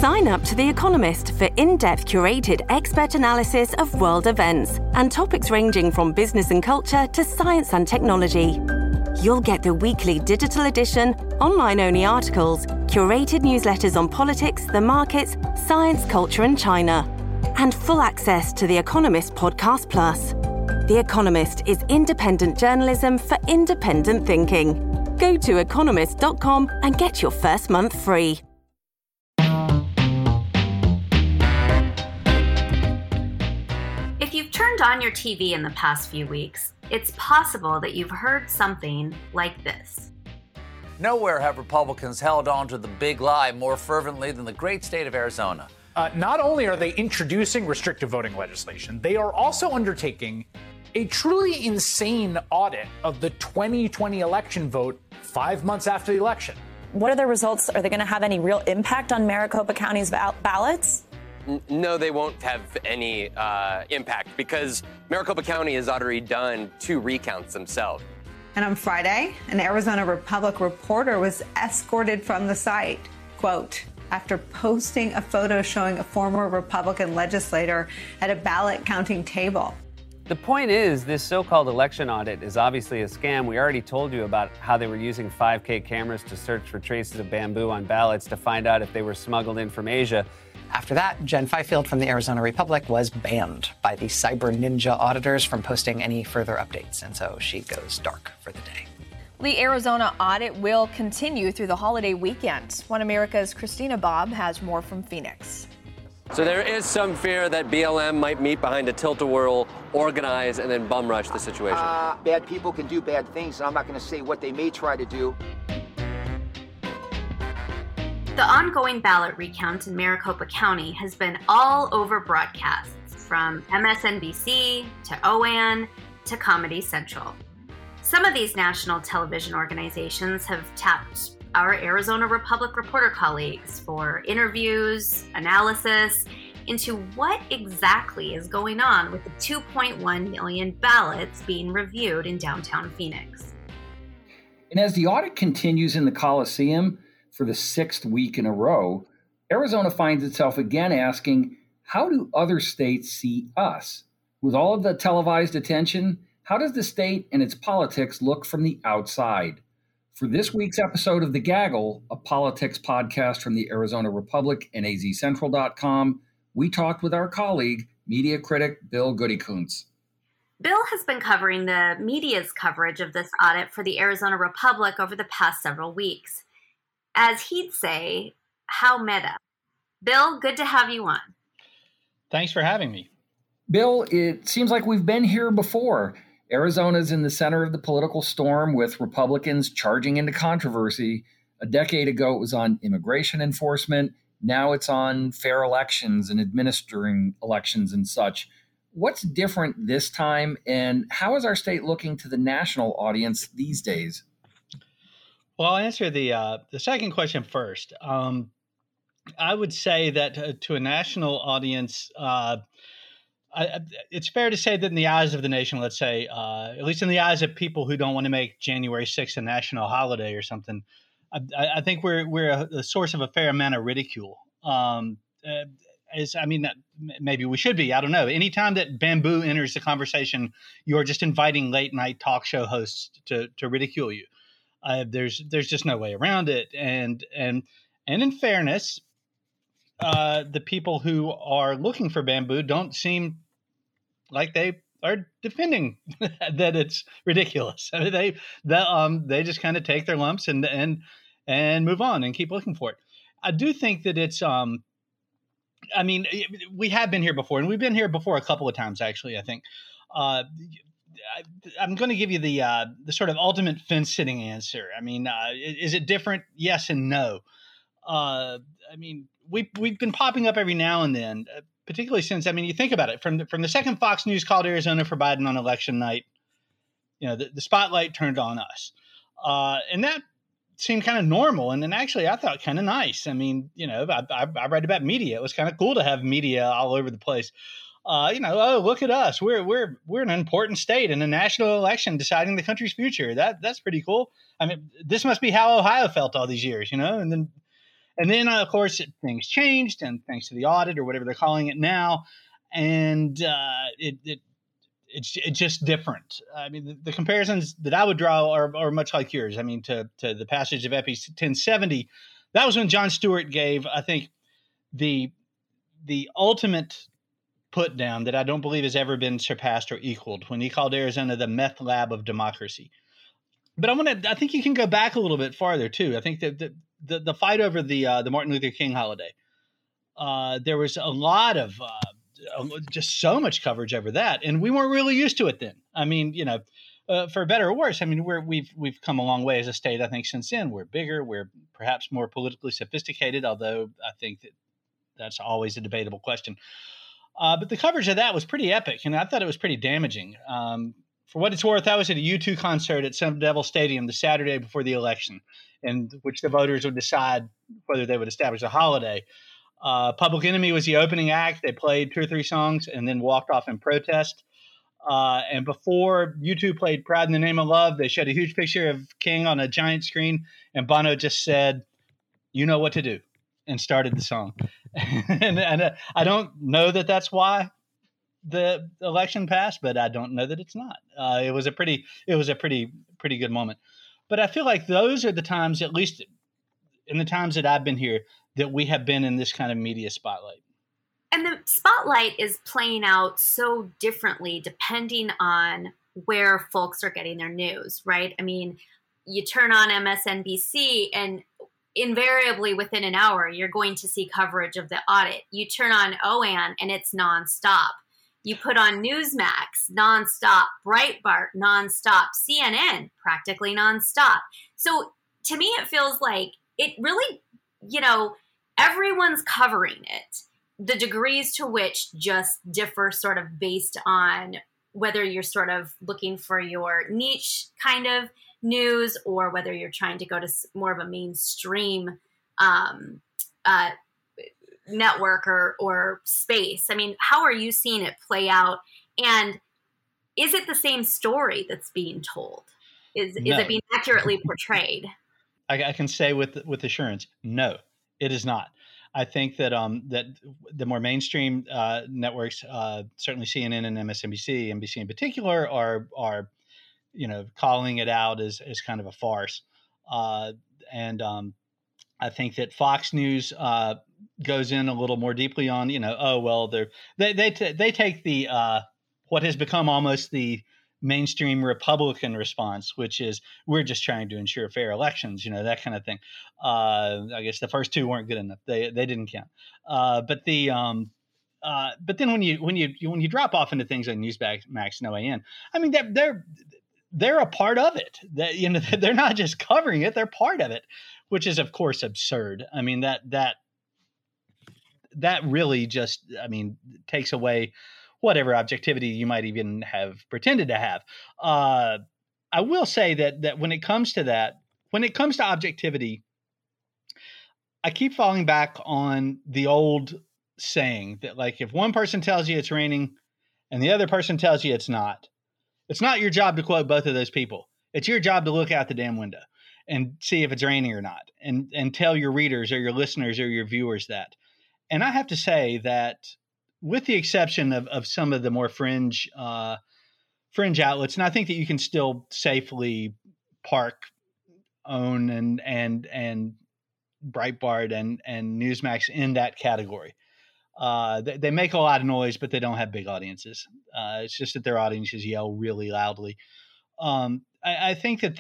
Sign up to The Economist for in-depth curated expert analysis of world events and topics ranging from business and culture to science and technology. You'll get the weekly digital edition, online-only articles, curated newsletters on politics, the markets, science, culture and China, and full access to The Economist Podcast Plus. The Economist is independent journalism for independent thinking. Go to economist.com and get your first month free. If you've turned on your TV in the past few weeks, it's possible that you've heard something like this. Nowhere have Republicans held on to the big lie more fervently than the great state of Arizona. Not only are they introducing restrictive voting legislation, they are also undertaking a truly insane audit of the 2020 election vote 5 months after the election. What are the results? Are they going to have any real impact on Maricopa County's ballots? No, they won't have any impact because Maricopa County has already done 2 recounts themselves. And on Friday, an Arizona Republic reporter was escorted from the site, quote, after posting a photo showing a former Republican legislator at a ballot counting table. The point is, this so-called election audit is obviously a scam. We already told you about how they were using 5K cameras to search for traces of bamboo on ballots to find out if they were smuggled in from Asia. After that, Jen Fifield from the Arizona Republic was banned by the cyber ninja auditors from posting any further updates, and so she goes dark for the day. The Arizona audit will continue through the holiday weekend. One America's Christina Bobb has more from Phoenix. So there is some fear that BLM might meet behind a tilt-a-whirl, organize, and then bum rush the situation. Bad people can do bad things, and I'm not going to say what they may try to do. The ongoing ballot recount in Maricopa County has been all over broadcasts, from MSNBC to OAN to Comedy Central. Some of these national television organizations have tapped our Arizona Republic reporter colleagues for interviews, analysis into what exactly is going on with the 2.1 million ballots being reviewed in downtown Phoenix. And as the audit continues in the Coliseum for the 6th week in a row, Arizona finds itself again asking, how do other states see us? With all of the televised attention, how does the state and its politics look from the outside? For this week's episode of The Gaggle, a politics podcast from the Arizona Republic and azcentral.com, we talked with our colleague, media critic Bill Goody-Kuntz. Bill has been covering the media's coverage of this audit for the Arizona Republic over the past several weeks. As he'd say, how meta. Bill, good to have you on. Thanks for having me. Bill, it seems like we've been here before. Arizona's in the center of the political storm with Republicans charging into controversy. A decade ago, it was on immigration enforcement. Now it's on fair elections and administering elections and such. What's different this time, and how is our state looking to the national audience these days? Well, I'll answer the second question first. I would say that to a national audience, it's fair to say that in the eyes of the nation, let's say, at least in the eyes of people who don't want to make January 6th a national holiday or something, I think we're a source of a fair amount of ridicule. Maybe we should be. I don't know. Anytime that bamboo enters the conversation, you're just inviting late night talk show hosts to ridicule you. There's just no way around it. And in fairness, the people who are looking for bamboo don't seem like they are defending that it's ridiculous. I mean, they just kind of take their lumps and move on and keep looking for it. I do think that it's we have been here before, and we've been here before a couple of times actually. I think I'm going to give you the sort of ultimate fence-sitting answer. I mean, is it different? Yes and no. We've been popping up every now and then, particularly since, you think about it, from the second Fox News called Arizona for Biden on election night, the spotlight turned on us. And that seemed kind of normal. And then actually I thought kind of nice. I read about media. It was kind of cool to have media all over the place. Oh, look at us. We're an important state in a national election deciding the country's future. That's pretty cool. I mean, this must be how Ohio felt all these years, And And then, of course, things changed, and thanks to the audit or whatever they're calling it now, and it's just different. I mean, the comparisons that I would draw are much like yours. I mean, to the passage of Epi 1070, that was when Jon Stewart gave, I think, the ultimate put down that I don't believe has ever been surpassed or equaled, when he called Arizona the meth lab of democracy. But I think you can go back a little bit farther too. I think that the fight over the Martin Luther King holiday, there was a lot of just so much coverage over that, and we weren't really used to it then. I mean, for better or worse, I mean, we've come a long way as a state. I think since then we're bigger, we're perhaps more politically sophisticated, although I think that's always a debatable question. But the coverage of that was pretty epic, and I thought it was pretty damaging. For what it's worth, I was at a U2 concert at Sun Devil Stadium the Saturday before the election, in which the voters would decide whether they would establish a holiday. Public Enemy was the opening act. They played 2 or 3 songs and then walked off in protest. And before U2 played Pride in the Name of Love, they showed a huge picture of King on a giant screen, and Bono just said, "You know what to do," and started the song. and I don't know that that's why the election passed, but I don't know that it's not. It was a pretty good moment. But I feel like those are the times, at least in the times that I've been here, that we have been in this kind of media spotlight. And the spotlight is playing out so differently depending on where folks are getting their news, right? I mean, you turn on MSNBC and invariably within an hour, you're going to see coverage of the audit. You turn on OAN and it's nonstop. You put on Newsmax, nonstop, Breitbart, nonstop, CNN, practically nonstop. So to me, it feels like it really, everyone's covering it. The degrees to which just differ sort of based on whether you're sort of looking for your niche kind of news or whether you're trying to go to more of a mainstream network or space. I mean, how are you seeing it play out? And is it the same story that's being told? Is it being accurately portrayed? I can say with assurance, no, it is not. I think that that the more mainstream networks, certainly CNN and MSNBC, NBC in particular, are calling it out as kind of a farce. And I think that Fox News goes in a little more deeply on, they take the what has become almost the mainstream Republican response, which is we're just trying to ensure fair elections, that kind of thing. I guess the first 2 weren't good enough; they didn't count. But then when you drop off into things like Newsmax and OAN, I mean they're a part of it. That they're not just covering it; they're part of it, which is of course absurd. I mean that really just takes away whatever objectivity you might even have pretended to have. I will say that when it comes to objectivity, I keep falling back on the old saying that, like, if one person tells you it's raining and the other person tells you it's not your job to quote both of those people. It's your job to look out the damn window and see if it's raining or not, and tell your readers or your listeners or your viewers that. And I have to say that, with the exception of some of the more fringe outlets, and I think that you can still safely park OWN and Breitbart and Newsmax in that category. They make a lot of noise, but they don't have big audiences. It's just that their audiences yell really loudly. I think that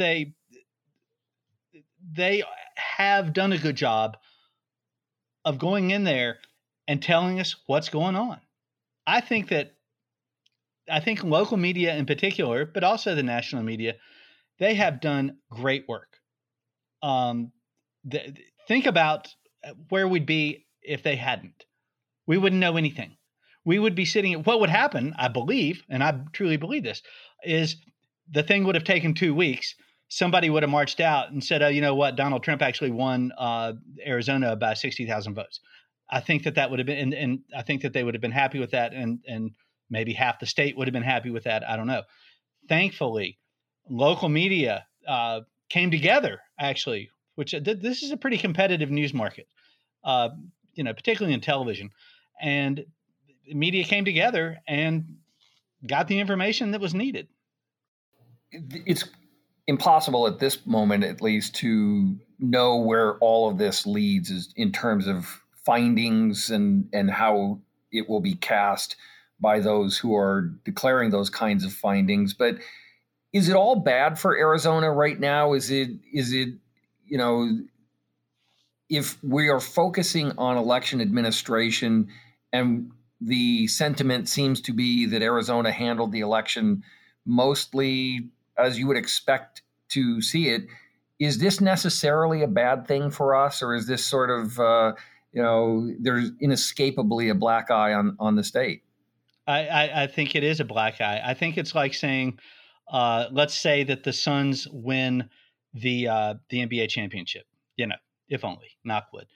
they have done a good job of going in there and telling us what's going on. I think local media in particular, but also the national media, they have done great work. Think about where we'd be if they hadn't. We wouldn't know anything. We would be sitting. What would happen, I believe, and I truly believe this, is the thing would have taken 2 weeks. Somebody would have marched out and said, "Oh, you know what? Donald Trump actually won Arizona by 60,000 votes." I think that would have been, and I think that they would have been happy with that, and maybe half the state would have been happy with that. I don't know. Thankfully, local media came together, actually, which this is a pretty competitive news market. particularly in television. And the media came together and got the information that was needed. It's impossible at this moment, at least, to know where all of this leads is in terms of findings and how it will be cast by those who are declaring those kinds of findings. But is it all bad for Arizona right now? Is it, if we are focusing on election administration and the sentiment seems to be that Arizona handled the election mostly as you would expect to see it, is this necessarily a bad thing for us? Or is this sort of, there's inescapably a black eye on the state? I think it is a black eye. I think it's like saying, let's say that the Suns win the NBA championship, if only, knock wood.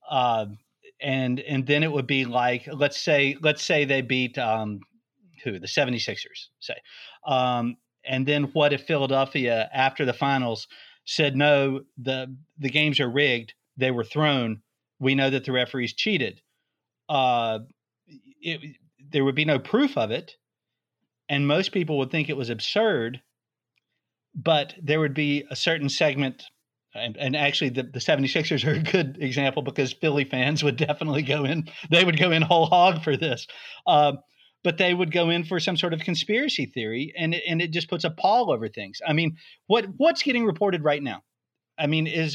And then it would be like, let's say they beat the 76ers, say. And then what if Philadelphia, after the finals, said, no, the games are rigged, they were thrown, we know that the referees cheated. There would be no proof of it, and most people would think it was absurd, but there would be a certain segment, and actually the 76ers are a good example because Philly fans would definitely go in. They would go in whole hog for this. But they would go in for some sort of conspiracy theory, and it just puts a pall over things. I mean, what's getting reported right now? I mean, is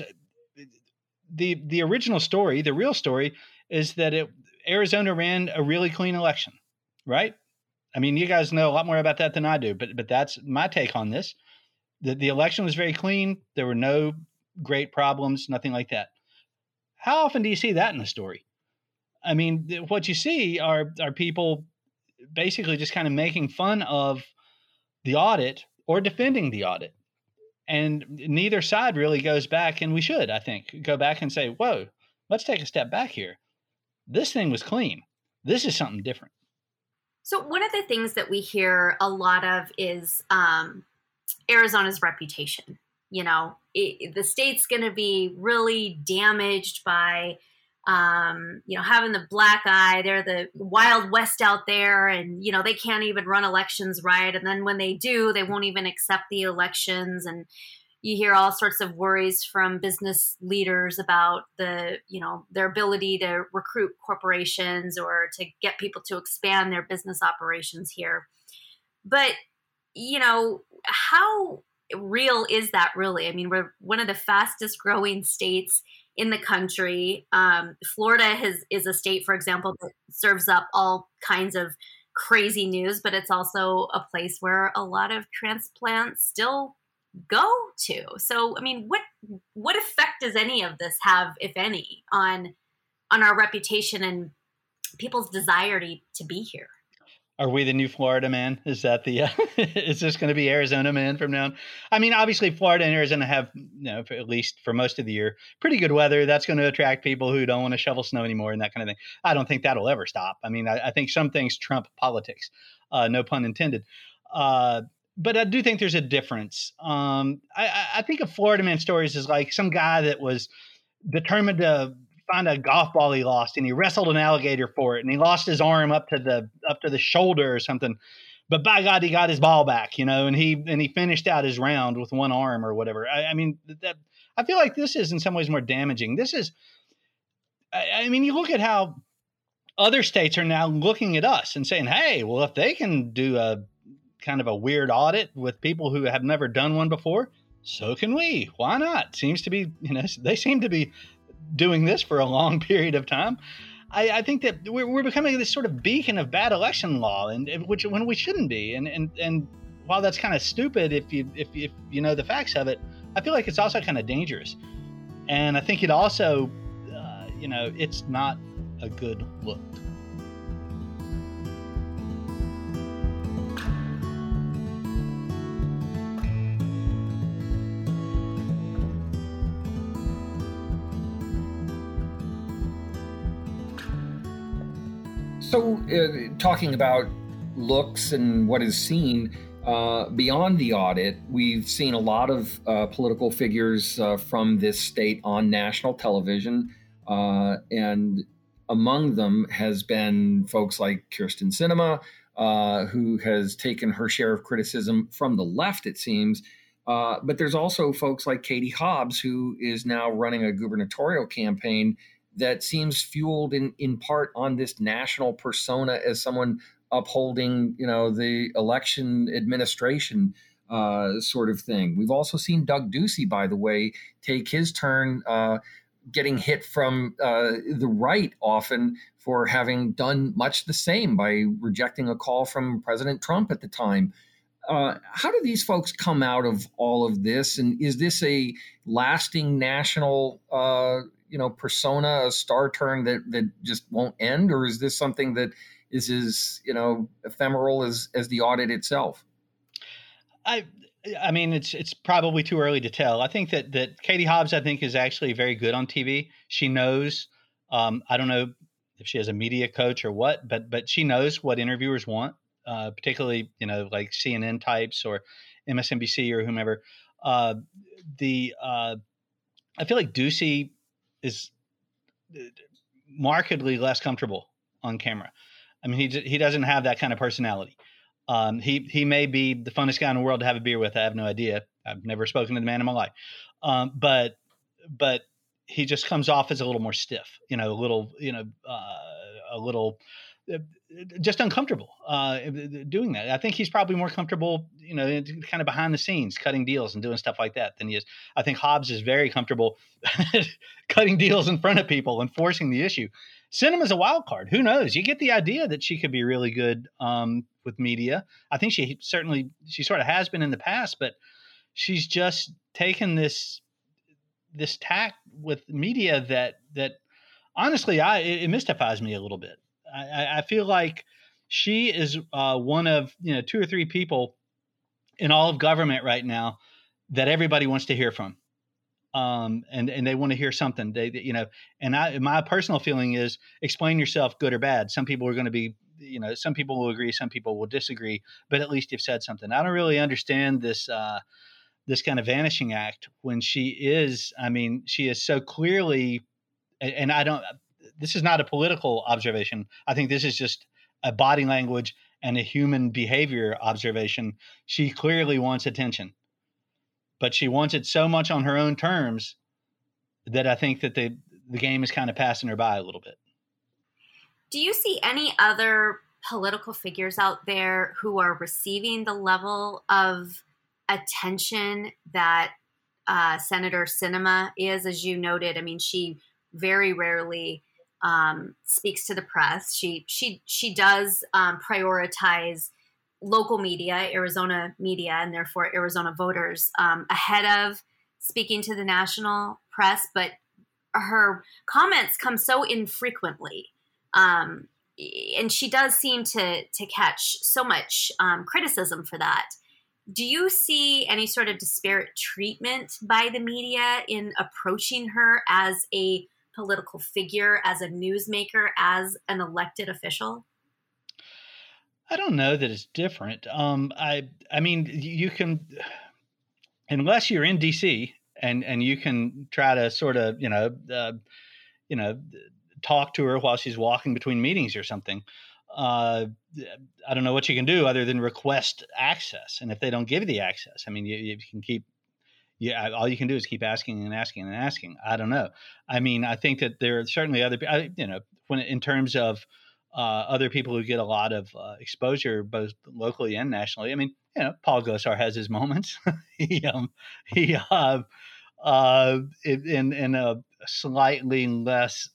the original story, the real story, is that Arizona ran a really clean election, right? I mean, you guys know a lot more about that than I do, but that's my take on this. The election was very clean. There were no great problems, nothing like that. How often do you see that in a story? I mean, what you see are people basically just kind of making fun of the audit or defending the audit. And neither side really goes back, and we should, I think, go back and say, whoa, let's take a step back here. This thing was clean. This is something different. So one of the things that we hear a lot of is Arizona's reputation. The state's going to be really damaged by having the black eye. They're the Wild West out there, and, they can't even run elections right. And then when they do, they won't even accept the elections. And you hear all sorts of worries from business leaders about their ability to recruit corporations or to get people to expand their business operations here. But, how real is that really? I mean, we're one of the fastest growing states in the country. Florida is a state, for example, that serves up all kinds of crazy news, but it's also a place where a lot of transplants still go to. So, I mean, what effect does any of this have, if any, on our reputation and people's desire to be here? Are we the new Florida man? Is that is this going to be Arizona man from now on? I mean, obviously Florida and Arizona have, at least for most of the year, pretty good weather. That's going to attract people who don't want to shovel snow anymore and that kind of thing. I don't think that'll ever stop. I mean, I think some things trump politics, no pun intended. But I do think there's a difference. I think of Florida man stories as like some guy that was determined to find a golf ball he lost, and he wrestled an alligator for it, and he lost his arm up to the shoulder or something. But by God, he got his ball back, and he finished out his round with one arm or whatever. I mean, I feel like this is in some ways more damaging. This is, I mean, you look at how other states are now looking at us and saying, hey, well, if they can do a kind of a weird audit with people who have never done one before, so can we. Why not? Seems to be, they seem to be doing this for a long period of time. I think that we're becoming this sort of beacon of bad election law, and when we shouldn't be. And while that's kind of stupid, if you know the facts of it, I feel like it's also kind of dangerous. And I think it also, it's not a good look. So talking about looks and what is seen beyond the audit, we've seen a lot of political figures from this state on national television. And among them has been folks like Kyrsten Sinema, who has taken her share of criticism from the left, it seems. But there's also folks like Katie Hobbs, who is now running a gubernatorial campaign that seems fueled in part on this national persona as someone upholding, the election administration sort of thing. We've also seen Doug Ducey, by the way, take his turn getting hit from the right often for having done much the same by rejecting a call from President Trump at the time. How do these folks come out of all of this? And is this a lasting national, persona, a star turn that just won't end? Or is this something that is as, ephemeral as the audit itself? I mean, it's probably too early to tell. I think that Katie Hobbs, I think, is actually very good on TV. She knows, I don't know if she has a media coach or what, but she knows what interviewers want. Particularly, like CNN types or MSNBC or whomever. I feel like Ducey is markedly less comfortable on camera. I mean, he doesn't have that kind of personality. He may be the funnest guy in the world to have a beer with. I have no idea. I've never spoken to the man in my life. But he just comes off as a little more stiff, a little just uncomfortable doing that. I think he's probably more comfortable, kind of behind the scenes, cutting deals and doing stuff like that than he is. I think Hobbs is very comfortable cutting deals in front of people and forcing the issue. Sinema's a wild card. Who knows? You get the idea that she could be really good with media. I think she sort of has been in the past, but she's just taken this tack with media that honestly, it mystifies me a little bit. I feel like she is one of 2 or 3 people in all of government right now that everybody wants to hear from, and they want to hear something. My personal feeling is explain yourself, good or bad. Some people are going to be, some people will agree, some people will disagree, but at least you've said something. I don't really understand this kind of vanishing act when she is so clearly, and I don't. This is not a political observation. I think this is just a body language and a human behavior observation. She clearly wants attention, but she wants it so much on her own terms that I think that the game is kind of passing her by a little bit. Do you see any other political figures out there who are receiving the level of attention that Senator Sinema is? As you noted, I mean, she very rarely speaks to the press. She does prioritize local media, Arizona media, and therefore Arizona voters ahead of speaking to the national press. But her comments come so infrequently, and she does seem to catch so much criticism for that. Do you see any sort of disparate treatment by the media in approaching her as a political figure, as a newsmaker, as an elected official? I don't know that it's different. I mean, you can, unless you're in DC and you can try to sort of, talk to her while she's walking between meetings or something. I don't know what you can do other than request access. And if they don't give you the access, I mean, you can keep. Yeah, all you can do is keep asking and asking and asking. I don't know. I mean, I think that there are certainly other, when in terms of other people who get a lot of exposure, both locally and nationally. I mean, Paul Gosar has his moments. in a slightly less,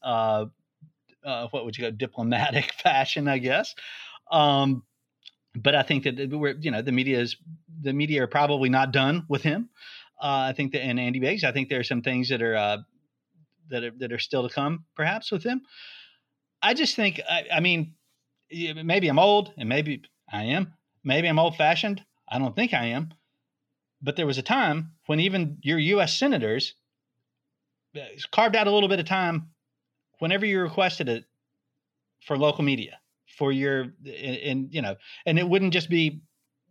diplomatic fashion, I guess. But I think that the media are probably not done with him. I think that, and Andy Biggs, I think there are some things that are still to come, perhaps, with him. I just think, I mean, maybe I'm old, and maybe I am. Maybe I'm old-fashioned. I don't think I am. But there was a time when even your U.S. senators carved out a little bit of time whenever you requested it for local media, for your, and it wouldn't just be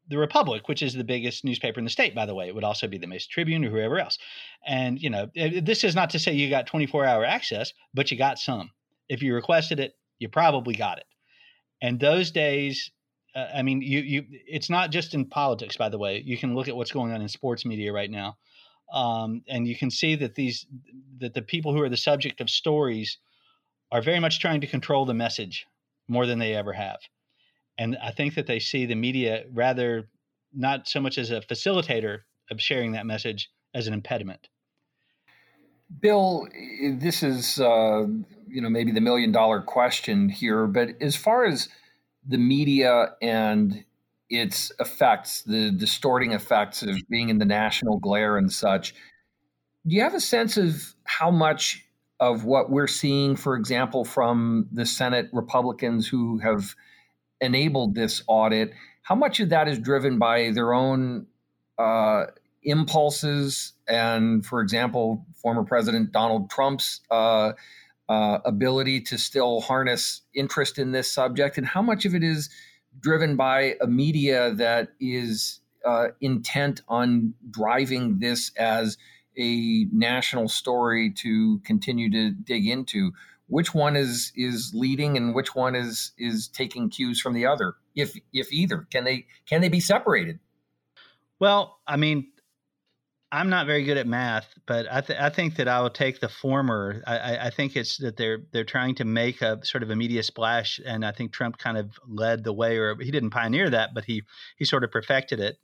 the Republic, which is the biggest newspaper in the state, by the way. It would also be the Mesa Tribune or whoever else. And, this is not to say you got 24-hour access, but you got some. If you requested it, you probably got it. And those days, it's not just in politics, by the way. You can look at what's going on in sports media right now. And you can see that the people who are the subject of stories are very much trying to control the message more than they ever have. And I think that they see the media rather not so much as a facilitator of sharing that message as an impediment. Bill, this is, maybe the $1 million question here, but as far as the media and its effects, the distorting effects of being in the national glare and such, do you have a sense of how much of what we're seeing, for example, from the Senate Republicans who have enabled this audit, how much of that is driven by their own impulses and, for example, former President Donald Trump's ability to still harness interest in this subject, and how much of it is driven by a media that is intent on driving this as a national story to continue to dig into? Which one is leading and which one is taking cues from the other, if either? Can they be separated? Well, I'm not very good at math, but I think that I will take the former. I think it's that they're trying to make a sort of a media splash, and I think Trump kind of led the way, or he didn't pioneer that, but he sort of perfected it.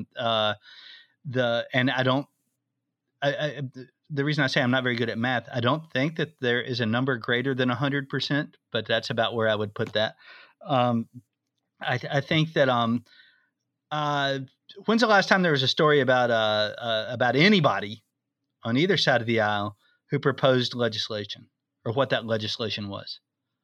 The reason I say I'm not very good at math, I don't think that there is a number greater than 100%, but that's about where I would put that. I think that when's the last time there was a story about anybody on either side of the aisle who proposed legislation or what that legislation was?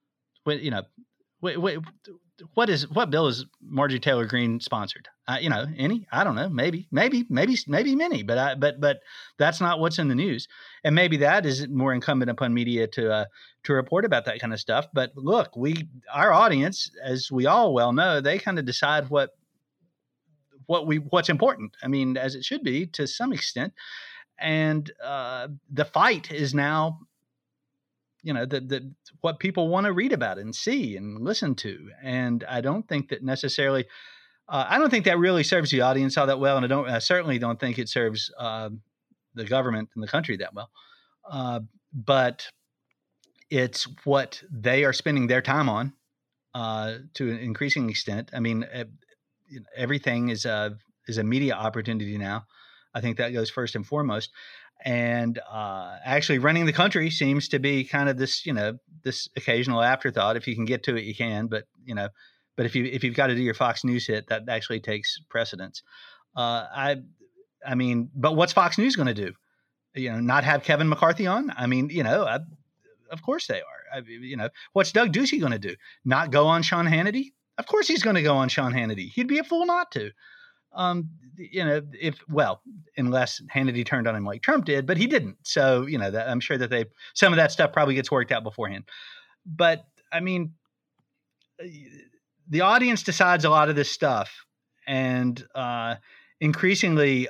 What bill is Marjorie Taylor Greene sponsored? Any? I don't know. Maybe many. But that's not what's in the news. And maybe that is more incumbent upon media to report about that kind of stuff. But look, our audience, as we all well know, they kind of decide what's important. As it should be to some extent. And the fight is now, what people want to read about and see and listen to. And I don't think that necessarily, I don't think that really serves the audience all that well. And I certainly don't think it serves the government and the country that well. But it's what they are spending their time on to an increasing extent. Everything is a media opportunity now. I think that goes first and foremost. And actually running the country seems to be kind of this, this occasional afterthought. If you can get to it, you can. But if you've got to do your Fox News hit, that actually takes precedence. But what's Fox News going to do? Not have Kevin McCarthy on? Of course they are. What's Doug Ducey going to do? Not go on Sean Hannity? Of course he's going to go on Sean Hannity. He'd be a fool not to. Unless Hannity turned on him like Trump did, but he didn't. So, I'm sure that some of that stuff probably gets worked out beforehand. But the audience decides a lot of this stuff. And increasingly,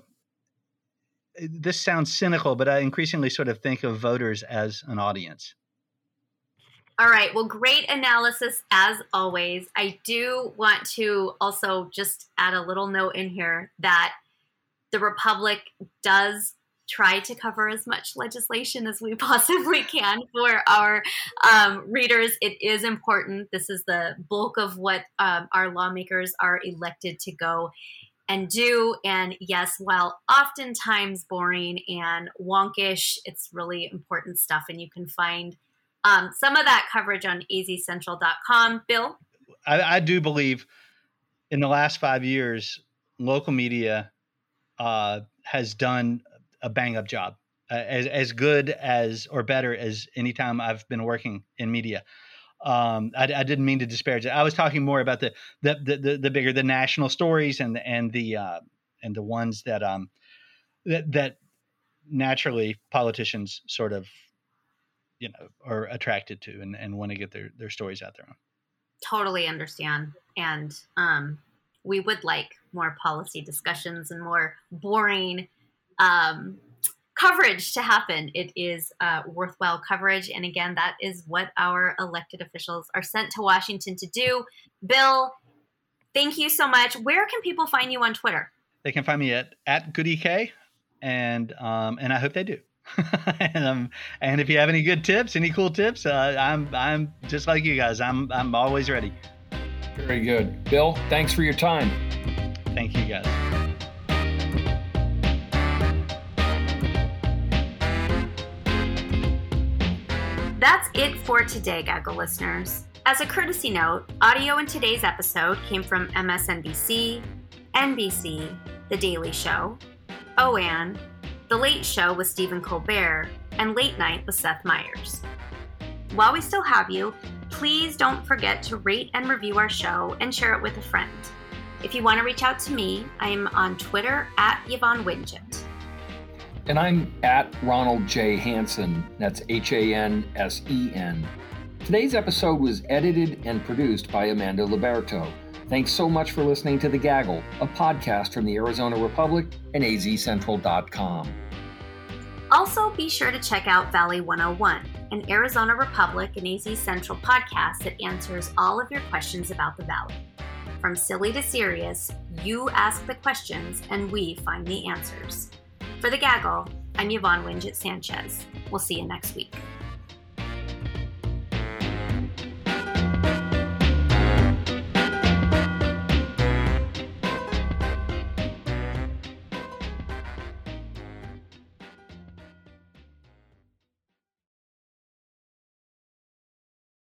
this sounds cynical, but I increasingly sort of think of voters as an audience. All right. Well, great analysis as always. I do want to also just add a little note in here that the Republic does try to cover as much legislation as we possibly can for our readers. It is important. This is the bulk of what our lawmakers are elected to go and do. And yes, while oftentimes boring and wonkish, it's really important stuff. And you can find some of that coverage on azcentral.com. Bill? I do believe in the last 5 years, local media has done a bang-up job, as good as or better as any time I've been working in media. I didn't mean to disparage it. I was talking more about the bigger, the national stories and the ones that naturally politicians sort of are attracted to and want to get their stories out there on. Totally understand. And we would like more policy discussions and more boring coverage to happen. It is worthwhile coverage. And again, that is what our elected officials are sent to Washington to do. Bill, thank you so much. Where can people find you on Twitter? They can find me at GoodEK, and I hope they do. and if you have any good tips, any cool tips, I'm just like you guys. I'm always ready. Very good. Bill, thanks for your time. Thank you, guys. That's it for today, Gaggle listeners. As a courtesy note, audio in today's episode came from MSNBC, NBC, The Daily Show, OAN, The Late Show with Stephen Colbert, and Late Night with Seth Meyers. While we still have you, please don't forget to rate and review our show and share it with a friend. If you want to reach out to me, I am on Twitter at Yvonne Wingett. And I'm at Ronald J. Hansen. That's Hansen. Today's episode was edited and produced by Amanda Liberto. Thanks so much for listening to The Gaggle, a podcast from the Arizona Republic and azcentral.com. Also, be sure to check out Valley 101, an Arizona Republic and AZ Central podcast that answers all of your questions about the Valley. From silly to serious, you ask the questions and we find the answers. For The Gaggle, I'm Yvonne Wingett Sanchez. We'll see you next week.